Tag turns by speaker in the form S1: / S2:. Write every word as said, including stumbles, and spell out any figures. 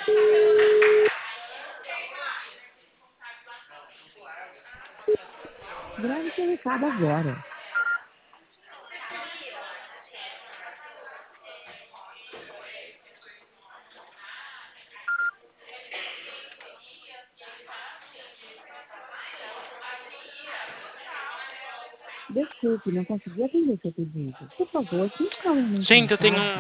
S1: Grave seu recado agora. Desculpe, não consegui atender seu pedido. Por favor, tente novamente
S2: Gente,
S1: mais
S2: eu tenho
S1: tarde.
S2: um